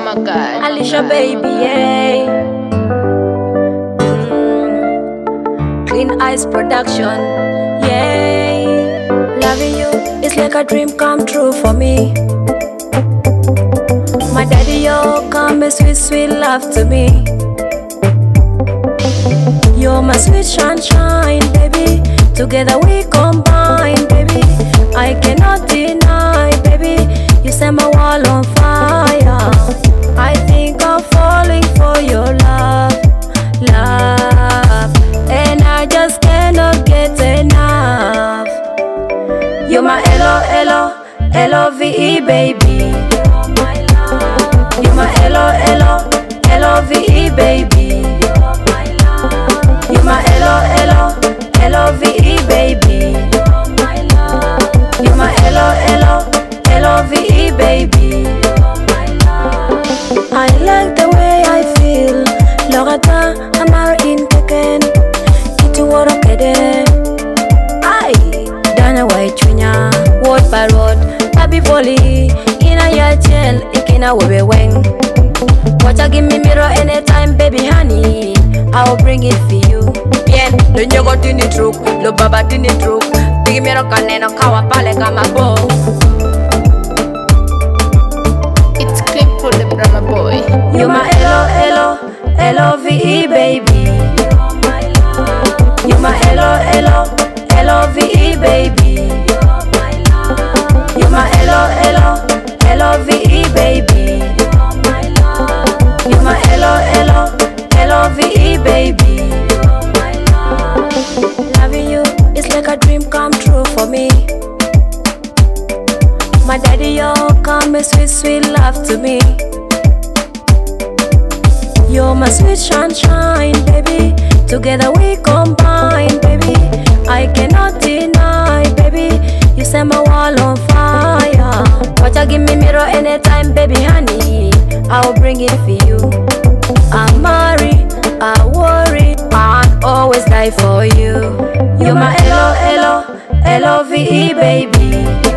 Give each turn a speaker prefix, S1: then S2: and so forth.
S1: my God.
S2: Alicia baby, yeah. Clean Eyes Production, yeah. Loving you is like a dream come true for me. My daddy, yo, come a sweet, sweet love to me. You're my sweet sunshine, baby. Together we combine, baby. I cannot deny, baby. You set my wall on fire. I think I'm falling for your love, love, and I just cannot get enough. You're my L-O-V-E, baby. You're my L-O-V-E, baby. You're my L-O-V-E, baby. You're my L-O-V-E, baby. I like the way I feel. Lorata amar in teken. Itu woro kede. Ay, dana wai chunya. Word by word, baby volley. Ina ya gel, ikina webe weng. Watcha give me mirror anytime, baby honey. I'll bring it for you. Bien, lo nyogo tini truk, lo baba tini truk. Bigi mirror kaneno kawa pale kama bo.
S1: It's clip for the drama boy.
S2: You're my L-O-V-E, baby. You're my L-O-V-E, baby. You're my L-O-V-E, baby. You're my L-O-V-E, baby. Loving you is like a dream come true for me. My daddy, yo, come a sweet, sweet love to me. You're my sweet sunshine, baby. Together we combine, baby. I cannot deny, baby. You set my wall on fire. Watcha give me mirror anytime, baby honey. I'll bring it for you. I'm married, I worry, I'll always die for you. You're my L-O-V-E, baby.